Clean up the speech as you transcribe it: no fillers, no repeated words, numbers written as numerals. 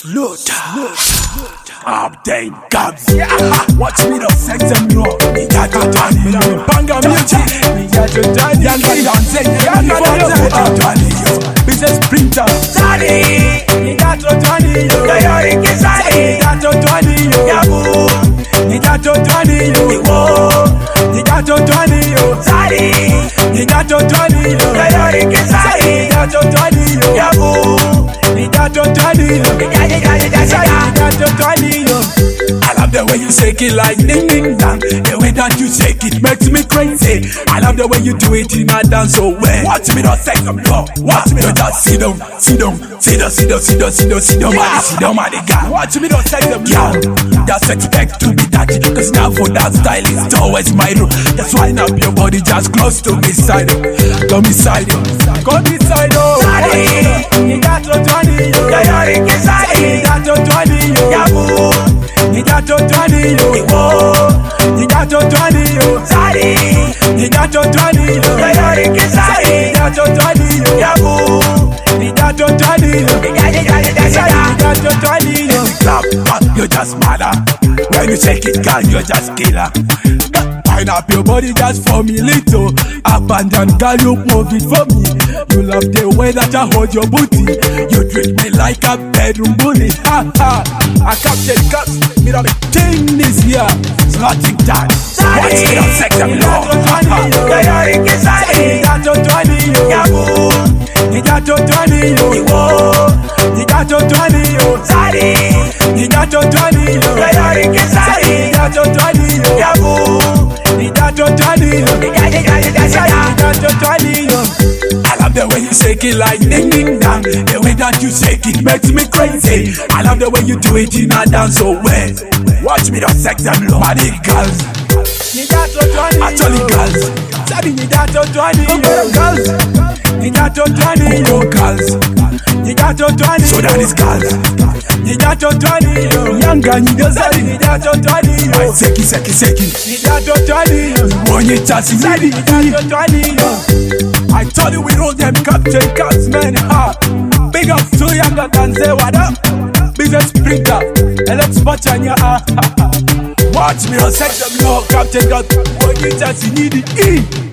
Slaughter. Abdane Gabs. Watch me the sex and raw. Me got to turn it. Banga music. Me got to turn it. Younger dancing. Younger dancing. Business printer. Sadi. Me got to turn it. Yoyoriki Sadi. Me got to turn it. Yabu. Me got to turn it. Iwo. Me got to turn it. Sadi. Me got to turn it. Yoyoriki Sadi. Me got to turn it. Yabu. Me got to turn it. I love the way you shake it like ding ding dong. The way that you shake it makes me crazy. I love the way you do it in a dance so well. Watch me not say some no. Watch me not just sit down, sit down, sit down, sit down, sit down, sit down, sit down, sit down, my nigga. Watch me not say some no. Just expect to be that, cause now for that style is always my rule. Just wind up your body just close to me side. Go me side, go me side. You got to turn it. Yoyoriki Sadi. You got to turn it. Yabu. You got to turn it. Iwo. You got to turn it. Sadi. You got to turn it. Yoyoriki Sadi. You got to turn it. Yabu. You got to turn it. You got to turn it. Clap, you just mother. When you shake it, girl, you just killer. Wind up your body just for me little. Up and down, girl, you move it for me. You love the way that I hold your booty. You treat me like a bedroom bully. Ha ha. I captured cups, me the king this year. Slotting time. Watch me on sex and law. Yoyoriki Sadi. You got to turn it. Yabu. You got to turn it. Iwo. You got to turn it. Sadi. You got to turn it. Yoyoriki Sadi. You got to turn it. Yabu. You got to turn it. I love the way you shake it like ding ding dong. The way that you shake it makes me crazy. I love the way you do it in a dance so well. Watch me the sex and love. Money girls. You got to turn it. Actually girls. Sabi you got to turn it. Girls. You got to turn it. Girls. You got to turn it. So that is girls. You got to turn it. Younger you just said you got to turn it. Seki. You got to turn it. When you just said you got to turn it. I told you we roll them Captain Cats, man. Big up to Younger than say what up. Business printer, and let's watch on your Watch me on sex them no Captain Cats. When you just need it.